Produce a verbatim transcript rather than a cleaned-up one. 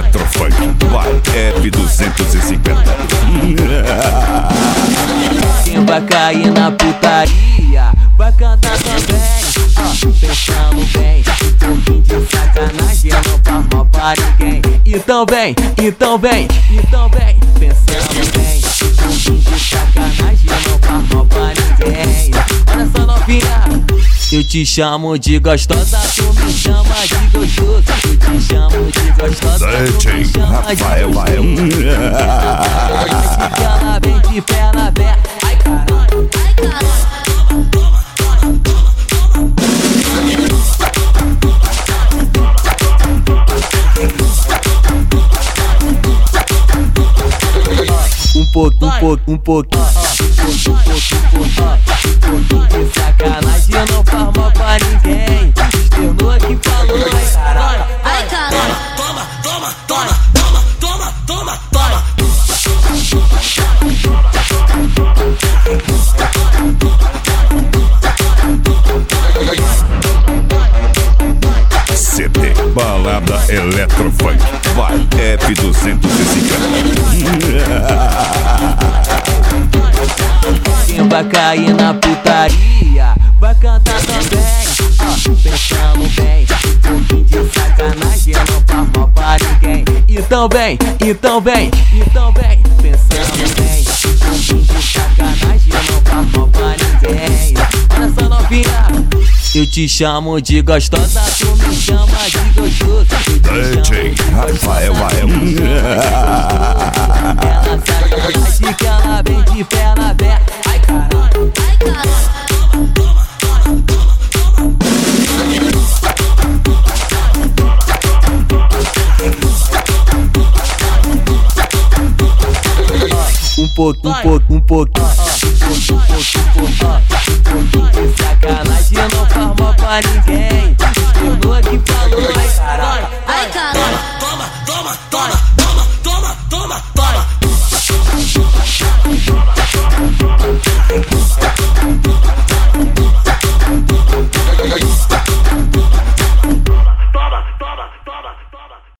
Eletrofunk, vai, F duzentos e cinquenta. Quem vai cair na putaria vai cantar também, ó, pensando bem, um pouquinho de sacanagem não faz mal pra ninguém. Então vem, então vem, então vem, pensando bem, um pouquinho de sacanagem não faz mal pra ninguém. Olha só novinha, eu te chamo de gostosa, tu me chama de gostoso. Eu te chamo de gostosa, tu me chama de Rafael, vai. Que ela vem de perna aberta. Ai caralho, ai caralho. Um pouco, um pouco, um pouquinho, um pouco, um pouco, um pouquinho de sacanagem não faz mal pra ninguém. Externou que falou, ai caralho, ai caralho. Toma, toma, toma, toma, toma, toma, toma. C D Balada Eletrofunk, vai, F duzentos e cinquenta. Quem vai cair na putaria vai cantar também, ó, pensando bem, um pouquinho de sacanagem não faz mal pra ninguém. Então vem, então vem, então vem, pensando bem, um pouquinho de sacanagem não faz mal pra ninguém. Olha só novinha, eu te chamo de gostosa, tu me chama de gostoso. D J Rafael, vai. Ela sacanagem que ela vem de perna aberta. Ai caralho, ai caralho. Um pouco, um pouco, um pouco, um pouco, um pouco, um pouquinho de sacanagem não faz mal pra ninguém.